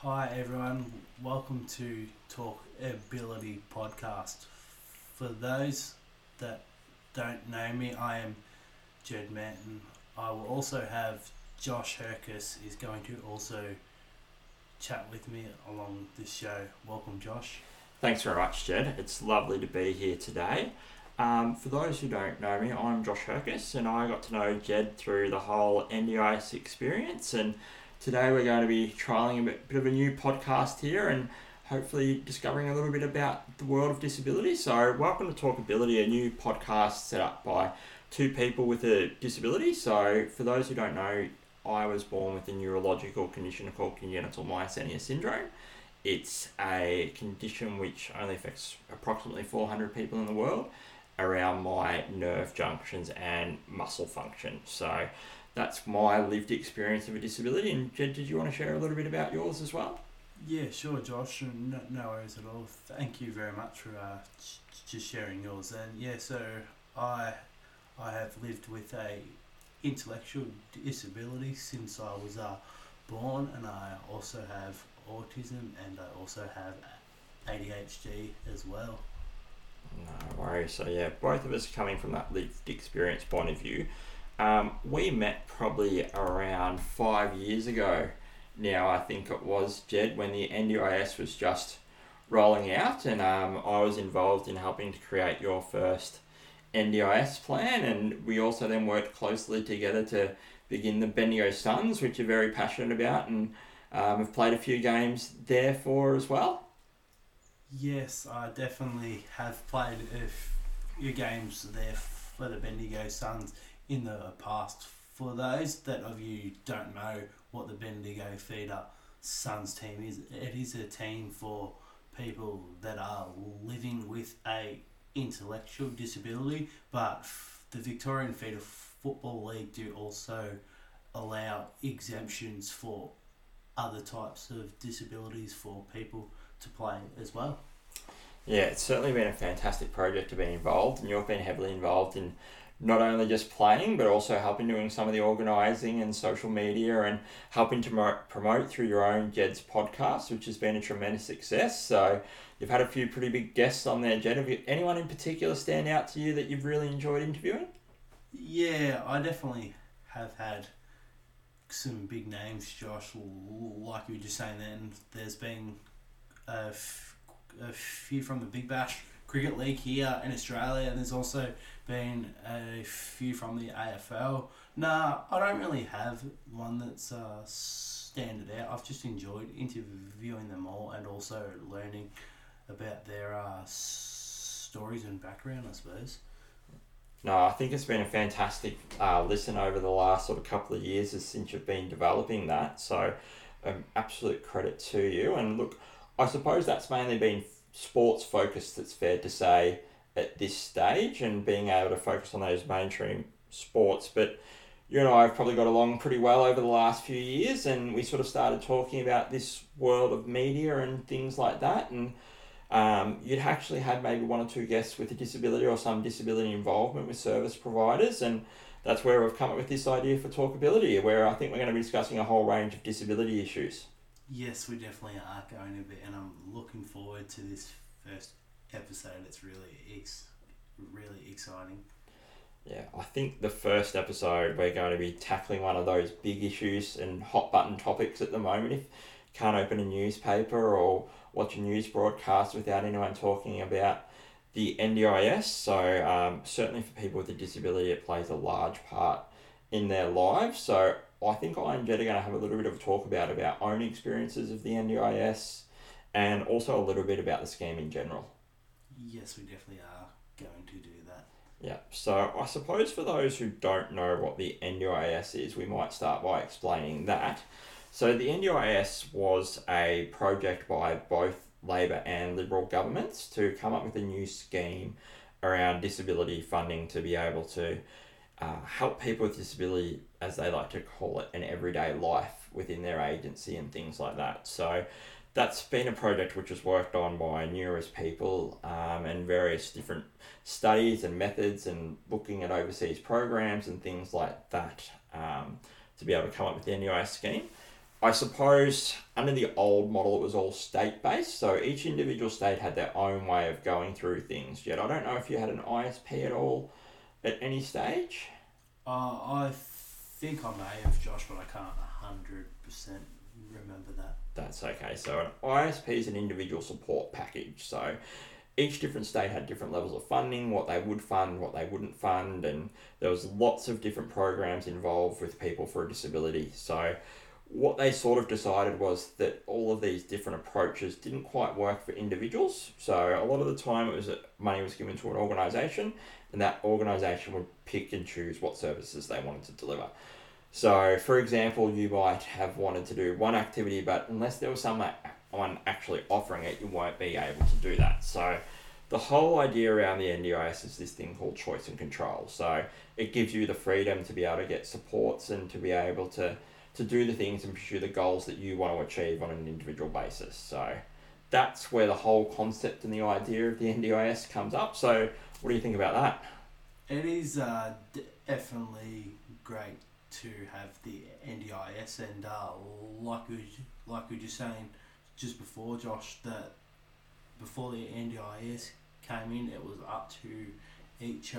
Hi everyone, welcome to Talk Ability Podcast. For those that don't know me, I am Jed Manton. I will also have Josh Herkus is going to also chat with me along this show. Welcome, Josh. Thanks very much, Jed. It's lovely to be here today. For those who don't know me, I'm Josh Herkus, and I got to know Jed through the whole NDIS experience. And today we're going to be trialling a bit of a new podcast here and hopefully discovering a little bit about the world of disability. So welcome to Talkability, a new podcast set up by two people with a disability. So for those who don't know, I was born with a neurological condition called congenital myasthenia syndrome. It's a condition which only affects approximately 400 people in the world around my nerve junctions and muscle function. So that's my lived experience of a disability. And Jed, did you want to share a little bit about yours as well? Yeah, sure, Josh. No worries at all. Thank you very much for just sharing yours. And yeah, so I have lived with a intellectual disability since I was born, and I also have autism and I also have ADHD as well. No worries. So yeah, both of us coming from that lived experience point of view. We met probably around 5 years ago now, I think it was, Jed, when the NDIS was just rolling out, and I was involved in helping to create your first NDIS plan, and we also then worked closely together to begin the Bendigo Suns, which you're very passionate about, and have played a few games there for as well. Yes, I definitely have played a few games there for the Bendigo Suns in the past. For those that of you don't know what the Bendigo Feeder Suns team is, it is a team for people that are living with a intellectual disability, but the Victorian Feeder Football League do also allow exemptions for other types of disabilities for people to play as well. Yeah, it's certainly been a fantastic project to be involved, and you've been heavily involved in not only just playing but also helping doing some of the organising and social media and helping to promote through your own Jed's podcast, which has been a tremendous success. So you've had a few pretty big guests on there, Jed. Have you, anyone in particular stand out to you that you've really enjoyed interviewing? Yeah, I definitely have had some big names, Josh, like you were just saying then. There's been a few from the Big Bash Cricket League here in Australia, and there's also been a few from the AFL. Nah, I don't really have one that's standard out. I've just enjoyed interviewing them all and also learning about their stories and background, I suppose. No, I think it's been a fantastic listen over the last sort of couple of years since you've been developing that. So absolute credit to you. And look, I suppose that's mainly been sports focused, it's fair to say, at this stage, and being able to focus on those mainstream sports. But you and I have probably got along pretty well over the last few years, and we sort of started talking about this world of media and things like that. And you'd actually had maybe one or two guests with a disability or some disability involvement with service providers, and that's where we've come up with this idea for Talkability, where I think we're going to be discussing a whole range of disability issues. Yes, we definitely are going to be, and I'm looking forward to this first episode. It's really exciting. Yeah, I think the first episode we're going to be tackling one of those big issues and hot button topics at the moment. If you can't open a newspaper or watch a news broadcast without anyone talking about the NDIS. So certainly for people with a disability, it plays a large part in their lives. So I think I and Jed are going to have a little bit of a talk about our own experiences of the NDIS and also a little bit about the scheme in general. Yes, we definitely are going to do that. Yeah, so I suppose for those who don't know what the NDIS is, we might start by explaining that. So the NDIS was a project by both Labor and Liberal governments to come up with a new scheme around disability funding to be able to help people with disability, as they like to call it, an everyday life within their agency and things like that. So that's been a project which was worked on by numerous people and various different studies and methods and looking at overseas programs and things like that to be able to come up with the NDIS scheme. I suppose under the old model it was all state based, so each individual state had their own way of going through things. Yet I don't know if you had an ISP at all at any stage. I think I may have, Josh, but I can't 100% remember that. That's okay. So an ISP is an individual support package. So each different state had different levels of funding, what they would fund, what they wouldn't fund, and there was lots of different programs involved with people for a disability. So what they sort of decided was that all of these different approaches didn't quite work for individuals. So a lot of the time it was that money was given to an organisation, and that organisation would pick and choose what services they wanted to deliver. So, for example, you might have wanted to do one activity, but unless there was someone actually offering it, you won't be able to do that. So, the whole idea around the NDIS is this thing called choice and control. So, it gives you the freedom to be able to get supports and to be able to do the things and pursue the goals that you want to achieve on an individual basis. So, that's where the whole concept and the idea of the NDIS comes up. So, what do you think about that? It is definitely great to have the NDIS, and like we were just saying just before, Josh, that before the NDIS came in, it was up to each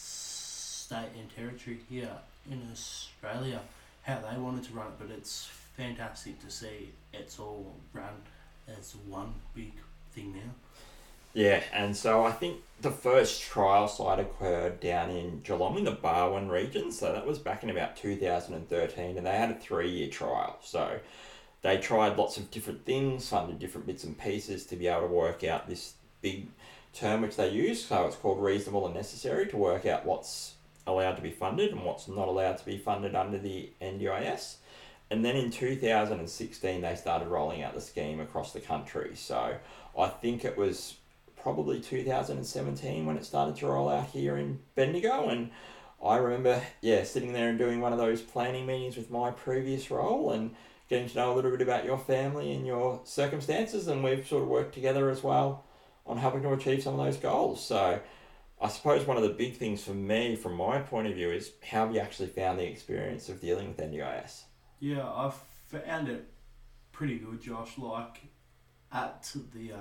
state and territory here in Australia how they wanted to run it, but it's fantastic to see it's all run as one big thing now. Yeah, and so I think the first trial site occurred down in Geelong in the Barwon region, so that was back in about 2013, and they had a 3-year trial. So they tried lots of different things, funded different bits and pieces to be able to work out this big term which they use, so it's called reasonable and necessary, to work out what's allowed to be funded and what's not allowed to be funded under the NDIS. And then in 2016 they started rolling out the scheme across the country. So I think it was probably 2017 when it started to roll out here in Bendigo, and I remember sitting there and doing one of those planning meetings with my previous role and getting to know a little bit about your family and your circumstances, and we've sort of worked together as well on helping to achieve some of those goals. So I suppose one of the big things for me from my point of view is how have you actually found the experience of dealing with NDIS? Yeah, I found it pretty good, Josh. Like at the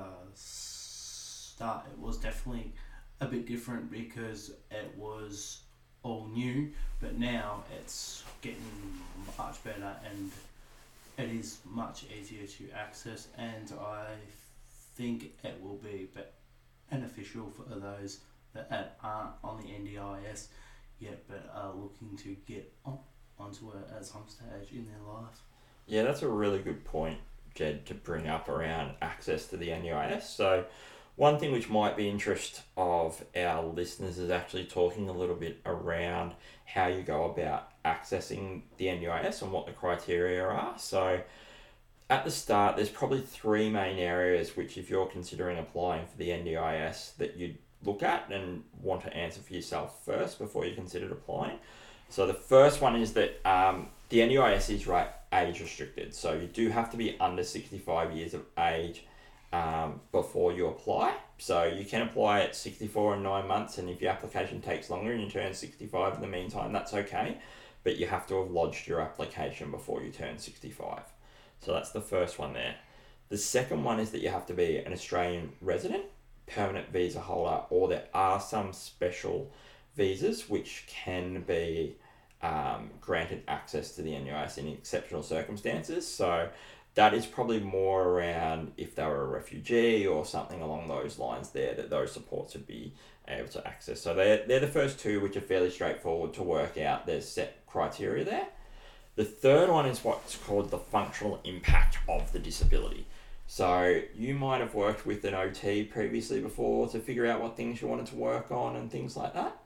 start, it was definitely a bit different because it was all new, but now it's getting much better and it is much easier to access, and I think it will be beneficial for those that aren't on the NDIS yet but are looking to get onto it at some stage in their life. Yeah, that's a really good point, Jed, to bring up around access to the NDIS. So one thing which might be interest of our listeners is actually talking a little bit around how you go about accessing the NDIS and what the criteria are. So at the start, there's probably 3 main areas which, if you're considering applying for the NDIS, that you'd look at and want to answer for yourself first before you considered applying. So the first one is that the NDIS is age restricted. So you do have to be under 65 years of age before you apply. So you can apply at 64 and 9 months, and if your application takes longer and you turn 65 in the meantime, that's okay. But you have to have lodged your application before you turn 65. So that's the first one there. The second one is that you have to be an Australian resident, permanent visa holder, or there are some special visas which can be granted access to the NDIS in exceptional circumstances. So that is probably more around if they were a refugee or something along those lines there, that those supports would be able to access. So they're the first 2 which are fairly straightforward to work out. There's set criteria there. The third one is what's called the functional impact of the disability. So you might have worked with an OT previously before to figure out what things you wanted to work on and things like that?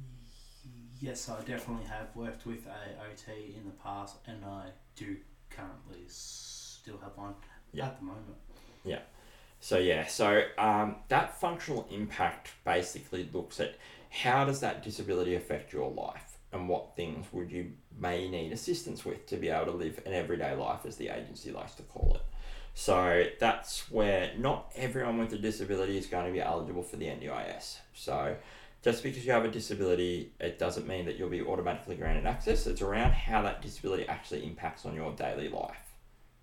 Yes, I definitely have worked with a OT in the past, and I do currently still have one at the moment. Yeah. So that functional impact basically looks at how does that disability affect your life and what things would you may need assistance with to be able to live an everyday life, as the agency likes to call it. So that's where not everyone with a disability is going to be eligible for the NDIS. So just because you have a disability, it doesn't mean that you'll be automatically granted access. It's around how that disability actually impacts on your daily life.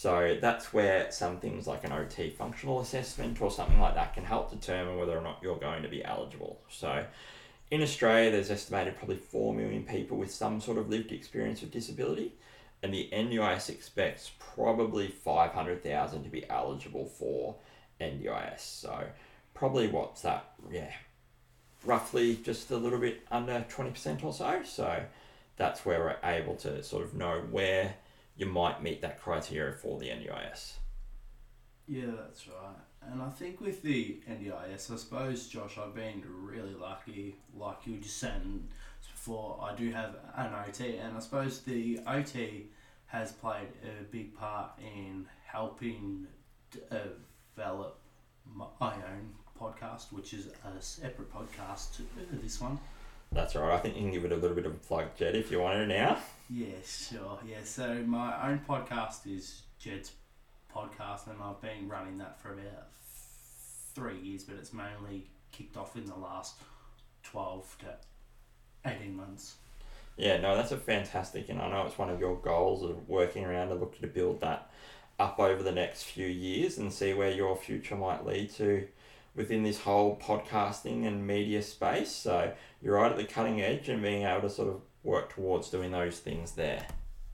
So that's where some things like an OT functional assessment or something like that can help determine whether or not you're going to be eligible. So in Australia, there's estimated probably 4 million people with some sort of lived experience with disability, and the NDIS expects probably 500,000 to be eligible for NDIS. So probably what's that? Yeah, roughly just a little bit under 20% or so. So that's where we're able to sort of know where you might meet that criteria for the NDIS. Yeah, that's right. And I think with the NDIS, I suppose, Josh, I've been really lucky, like you were just saying before, I do have an OT, and I suppose the OT has played a big part in helping develop my own podcast, which is a separate podcast to this one. That's right. I think you can give it a little bit of a plug, Jed, if you want to now. Yeah, sure. Yeah, so my own podcast is Jed's podcast, and I've been running that for about 3 years, but it's mainly kicked off in the last 12 to 18 months. Yeah, no, that's a fantastic, and I know it's one of your goals of working around and looking to build that up over the next few years and see where your future might lead to within this whole podcasting and media space. So you're right at the cutting edge and being able to sort of work towards doing those things there.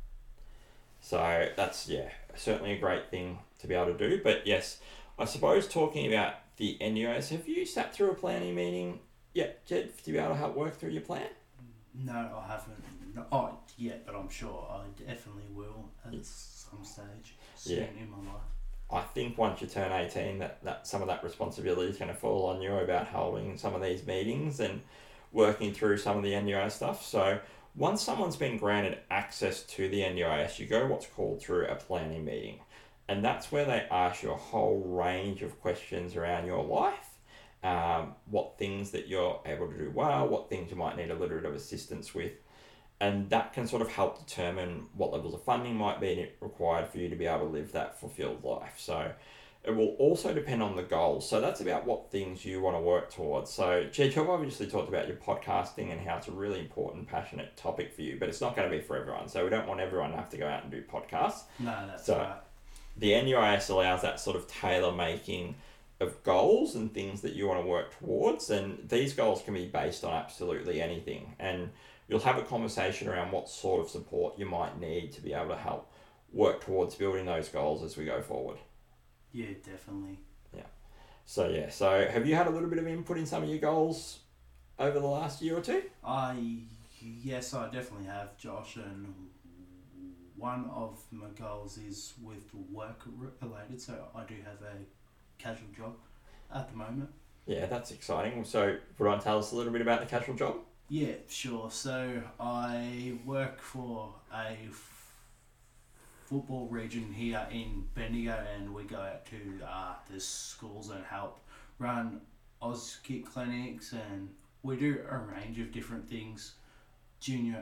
So that's, yeah, certainly a great thing to be able to do. But yes, I suppose talking about the NDIS, have you sat through a planning meeting yet, Jed, to be able to help work through your plan? No, I haven't. Not yet, but I'm sure I definitely will at some stage soon in my life. I think once you turn 18, that some of that responsibility is going to fall on you about holding some of these meetings and working through some of the NDIS stuff. So once someone's been granted access to the NDIS, you go what's called through a planning meeting. And that's where they ask you a whole range of questions around your life, what things that you're able to do well, what things you might need a little bit of assistance with. And that can sort of help determine what levels of funding might be required for you to be able to live that fulfilled life. So it will also depend on the goals. So that's about what things you want to work towards. So Jed, you've obviously talked about your podcasting and how it's a really important, passionate topic for you, but it's not going to be for everyone. So we don't want everyone to have to go out and do podcasts. No, that's right. The NDIS allows that sort of tailor making of goals and things that you want to work towards. And these goals can be based on absolutely anything. And you'll have a conversation around what sort of support you might need to be able to help work towards building those goals as we go forward. Yeah, definitely. Yeah. So have you had a little bit of input in some of your goals over the last year or two? Yes, I definitely have, Josh, and one of my goals is with work related, so I do have a casual job at the moment. Yeah, that's exciting. So would you want to tell us a little bit about the casual job? Yeah, sure. So I work for a football region here in Bendigo, and we go out to the schools and help run Auskick clinics, and we do a range of different things. Junior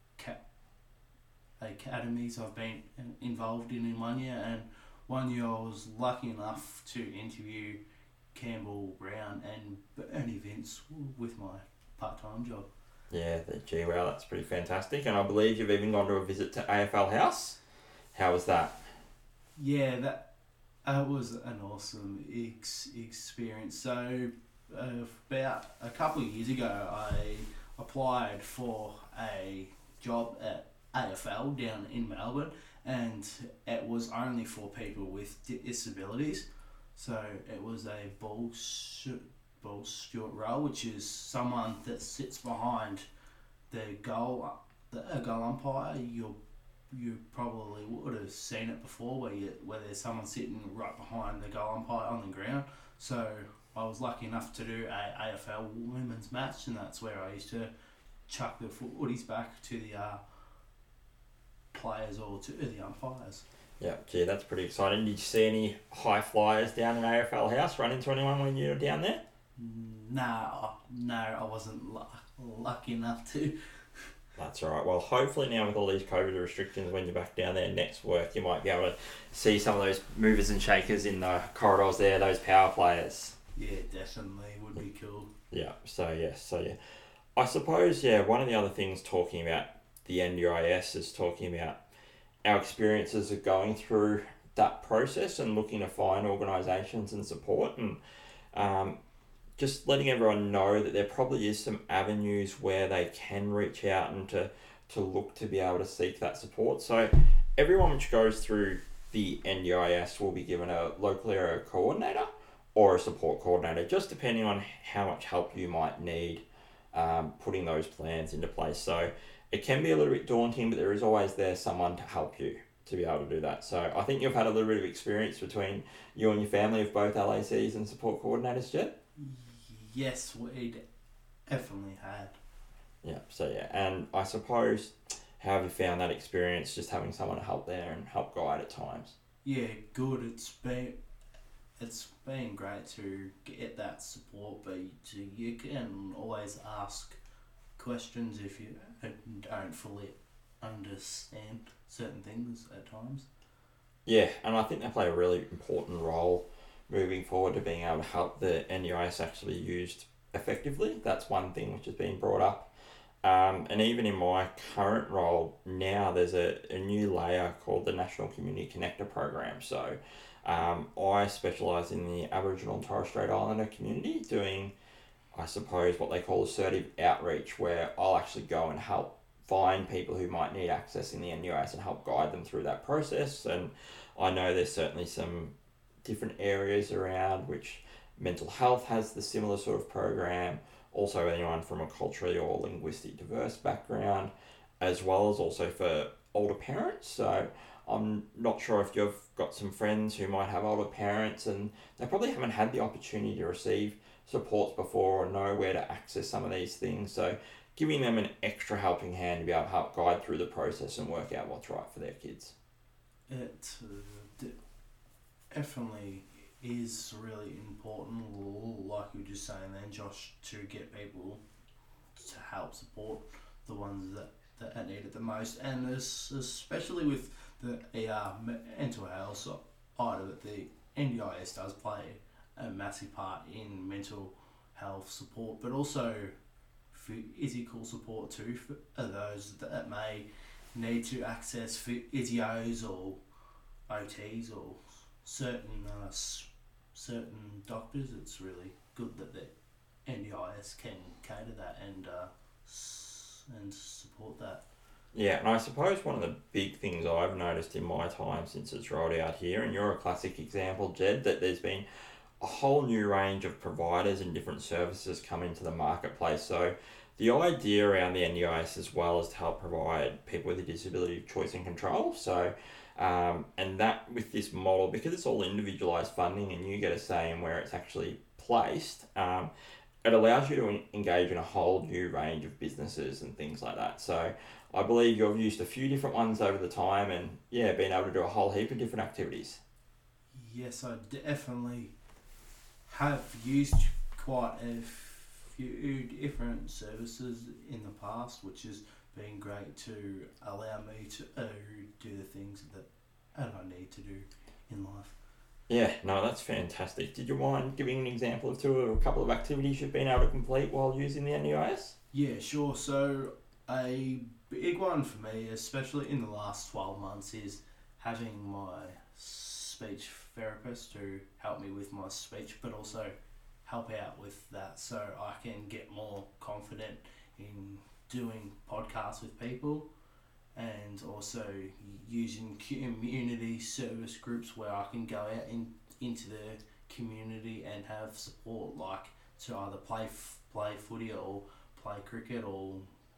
academies I've been involved in 1 year, and 1 year I was lucky enough to interview Campbell Brown and Bernie Vince with my part-time job. Yeah, gee, wow, that's pretty fantastic. And I believe you've even gone to a visit to AFL House. How was that? Yeah, that was an awesome experience. So about a couple of years ago, I applied for a job at AFL down in Melbourne, and it was only for people with disabilities. So it was a ball steward role, which is someone that sits behind the goal umpire. You probably would have seen it before, where there's someone sitting right behind the goal umpire on the ground. So I was lucky enough to do a AFL women's match, and that's where I used to chuck the footies back to the players or to the umpires. Yeah, gee, that's pretty exciting. Did you see any high flyers down in AFL House? Run into anyone when you were down there? No, I wasn't lucky enough to. That's all right. Well, hopefully now with all these COVID restrictions, when you're back down there next work, you might be able to see some of those movers and shakers in the corridors there, those power players. Yeah, definitely. Would be cool. Yeah, so yeah. I suppose, one of the other things talking about the NDIS is talking about our experiences of going through that process and looking to find organisations and support, and just letting everyone know that there probably is some avenues where they can reach out and to look to be able to seek that support. So everyone which goes through the NDIS will be given a local area coordinator or a support coordinator, just depending on how much help you might need putting those plans into place. So it can be a little bit daunting, but there is always there someone to help you to be able to do that. So I think you've had a little bit of experience between you and your family of both LACs and support coordinators, Jed? Yes, we definitely had. Yeah, so yeah, and I suppose, how have you found that experience, just having someone to help there and help guide at times? Yeah, good. It's been great to get that support, but you can always ask questions if you don't fully understand certain things at times. Yeah, and I think they play a really important role moving forward to being able to help the NDIS actually used effectively. That's one thing which has been brought up. And even in my current role now, there's a new layer called the National Community Connector Program. So I specialise in the Aboriginal and Torres Strait Islander community, doing, I suppose, what they call assertive outreach, where I'll actually go and help find people who might need access in the NDIS and help guide them through that process. And I know there's certainly some different areas around which mental health has the similar sort of program, also anyone from a culturally or linguistic diverse background, as well as also for older parents. So I'm not sure if you've got some friends who might have older parents and they probably haven't had the opportunity to receive supports before or know where to access some of these things. So giving them an extra helping hand to be able to help guide through the process and work out what's right for their kids. It definitely is really important, like you were just saying then, Josh, to get people to help support the ones that need it the most, and especially with the mental health side of it, the NDIS does play a massive part in mental health support, but also physical support too for those that may need to access physios or OTs or certain doctors. It's really good that the NDIS can cater that and support that. Yeah, and I suppose one of the big things I've noticed in my time since it's rolled out here, and you're a classic example, Jed, that there's been a whole new range of providers and different services come into the marketplace. So the idea around the NDIS as well is to help provide people with a disability choice and control. So and that with this model, because it's all individualised funding and you get a say in where it's actually placed, it allows you to engage in a whole new range of businesses and things like that. So I believe you've used a few different ones over the time and been able to do a whole heap of different activities. Yes, I definitely have used quite a few different services in the past, which has been great to allow me to do the things that I need to do in life. Yeah, no, that's fantastic. Did you mind giving an example of two or a couple of activities you've been able to complete while using the NDIS? Yeah, sure. So a big one for me, especially in the last 12 months, is having my speech therapist to help me with my speech, but also help out with that so I can get more confident in doing podcasts with people, and also using community service groups where I can go out into the community and have support, like to either play footy or play cricket or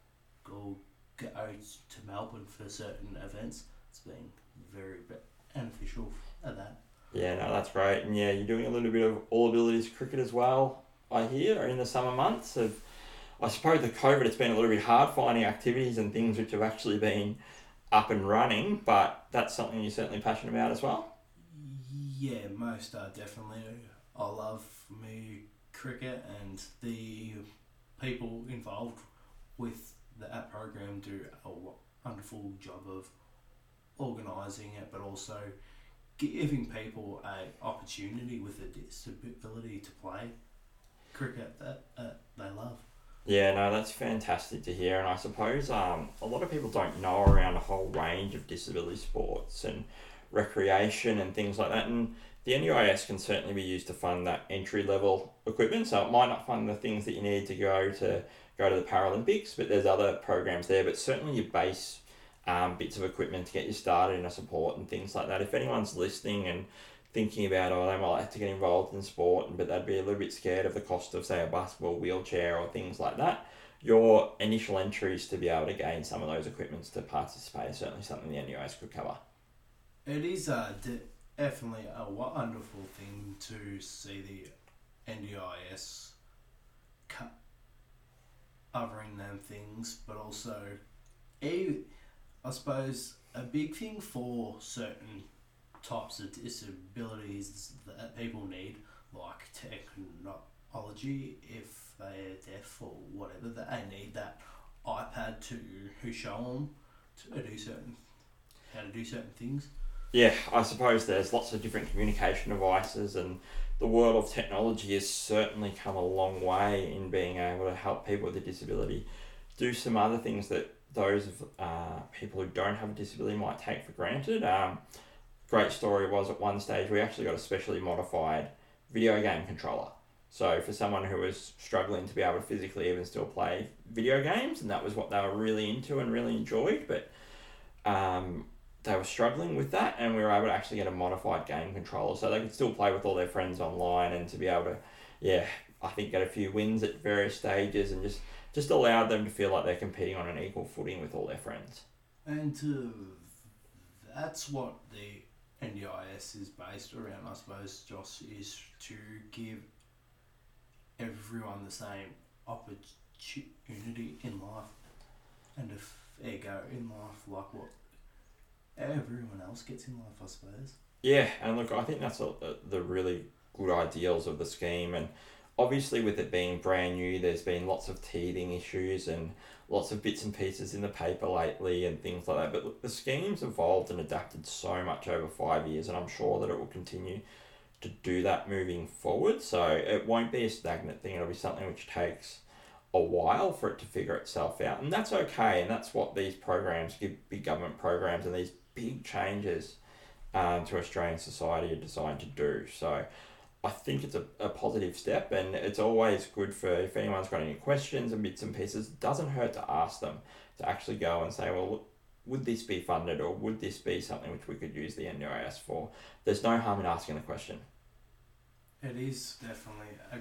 go to Melbourne for certain events. It's been very beneficial at that. Yeah, no, that's great. And yeah, you're doing a little bit of all abilities cricket as well, I hear, in the summer months. I suppose the COVID, it's been a little bit hard finding activities and things which have actually been up and running, but that's something you're certainly passionate about as well? Yeah, most definitely. I love me cricket, and the people involved with that program do a wonderful job of organising it, but also giving people a opportunity with a disability to play cricket that they love. Yeah, no, that's fantastic to hear, and I suppose a lot of people don't know around a whole range of disability sports, and recreation and things like that. And the NUIS can certainly be used to fund that entry level equipment. So it might not fund the things that you need to go to the Paralympics, but there's other programs there. But certainly your base bits of equipment to get you started in a support and things like that. If anyone's listening and thinking about, they might like to get involved in sport, but they'd be a little bit scared of the cost of, say, a basketball wheelchair or things like that, your initial entries to be able to gain some of those equipments to participate is certainly something the NUIS could cover. It is definitely a wonderful thing to see the NDIS covering them things, but also, I suppose, a big thing for certain types of disabilities that people need, like technology, if they're deaf or whatever, that they need that iPad to show them how to do certain things. Yeah, I suppose there's lots of different communication devices, and the world of technology has certainly come a long way in being able to help people with a disability do some other things that those people who don't have a disability might take for granted. Great story was at one stage we actually got a specially modified video game controller. So for someone who was struggling to be able to physically even still play video games, and that was what they were really into and really enjoyed, but they were struggling with that, and we were able to actually get a modified game controller so they could still play with all their friends online and to be able to, I think get a few wins at various stages and just allowed them to feel like they're competing on an equal footing with all their friends. And that's what the NDIS is based around, I suppose, Josh, is to give everyone the same opportunity in life and a fair go in life, like what everyone else gets in life, I suppose. Yeah, and look, I think that's the really good ideals of the scheme, and obviously with it being brand new, there's been lots of teething issues and lots of bits and pieces in the paper lately and things like that. But look, the scheme's evolved and adapted so much over 5 years, and I'm sure that it will continue to do that moving forward. So it won't be a stagnant thing. It'll be something which takes a while for it to figure itself out. And that's okay. And that's what these programs, big government programs and these big changes to Australian society are designed to do. So I think it's a positive step, and it's always good for, if anyone's got any questions and bits and pieces, it doesn't hurt to ask them, to actually go and say, well, would this be funded, or would this be something which we could use the NDIS for? There's no harm in asking the question. It is definitely a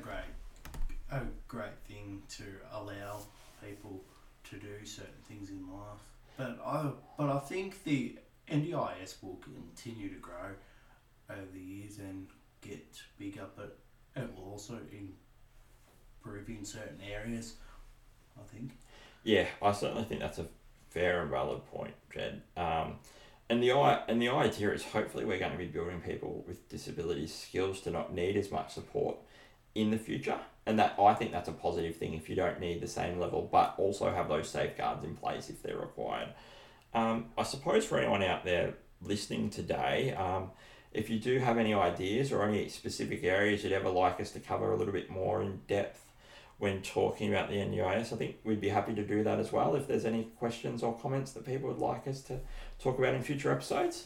great thing to allow people to do certain things in life. But I think the NDIS will continue to grow over the years and get bigger, but it will also improve in certain areas, I think. Yeah, I certainly think that's a fair and valid point, Jed. And the idea is hopefully we're going to be building people with disabilities skills to not need as much support in the future, and that, I think that's a positive thing if you don't need the same level, but also have those safeguards in place if they're required. I suppose for anyone out there listening today, if you do have any ideas or any specific areas you'd ever like us to cover a little bit more in depth when talking about the NUIS, I think we'd be happy to do that as well. If there's any questions or comments that people would like us to talk about in future episodes.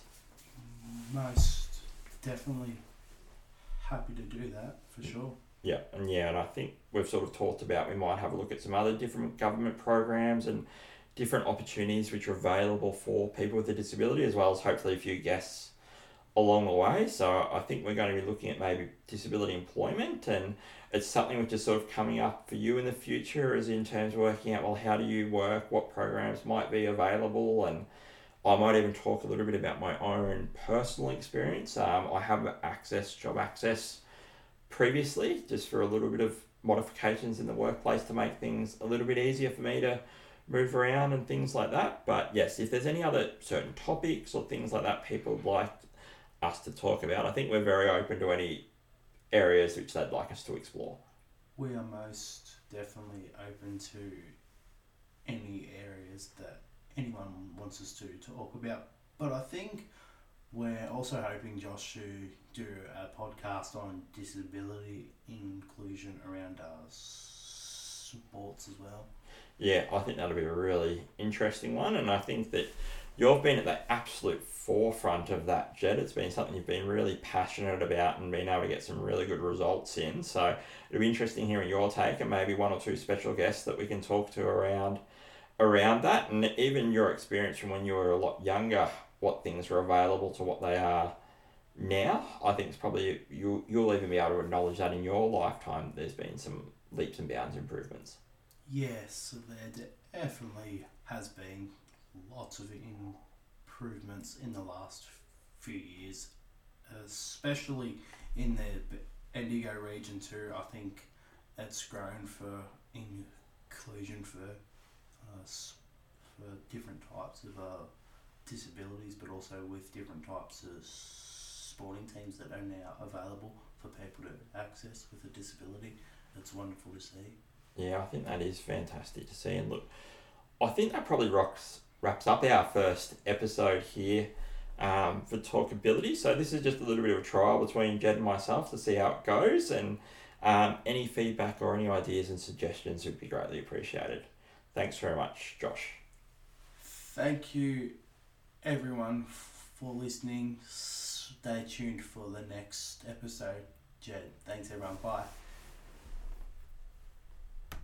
Most definitely happy to do that, for sure. Yeah, and I think we've sort of talked about, we might have a look at some other different government programs and different opportunities which are available for people with a disability, as well as hopefully a few guests along the way. So I think we're going to be looking at maybe disability employment, and it's something which is sort of coming up for you in the future, as in terms of working out, well, how do you work, what programs might be available, and I might even talk a little bit about my own personal experience. I have job access previously, just for a little bit of modifications in the workplace to make things a little bit easier for me to move around and things like that. But yes, if there's any other certain topics or things like that people would like us to talk about, I think we're very open to any areas which they'd like us to explore. We are most definitely open to any areas that anyone wants us to talk about. But I think we're also hoping, Josh, to do a podcast on disability inclusion around sports as well. Yeah, I think that'll be a really interesting one, and I think that you've been at the absolute forefront of that, Jed. It's been something you've been really passionate about and been able to get some really good results in. So it'll be interesting hearing your take and maybe one or two special guests that we can talk to around that, and even your experience from when you were a lot younger, what things were available to what they are now. I think it's probably you'll even be able to acknowledge that in your lifetime there's been some leaps and bounds improvements. Yes, there definitely has been lots of improvements in the last few years, especially in the Bendigo region too. I think it's grown for inclusion for different types of disabilities, but also with different types of sporting teams that are now available for people to access with a disability. It's wonderful to see. Yeah, I think that is fantastic to see. And look, I think that probably wraps up our first episode here for Talkability. So this is just a little bit of a trial between Jed and myself to see how it goes. And any feedback or any ideas and suggestions would be greatly appreciated. Thanks very much, Josh. Thank you, everyone, for listening. Stay tuned for the next episode. Jed, thanks everyone. Bye.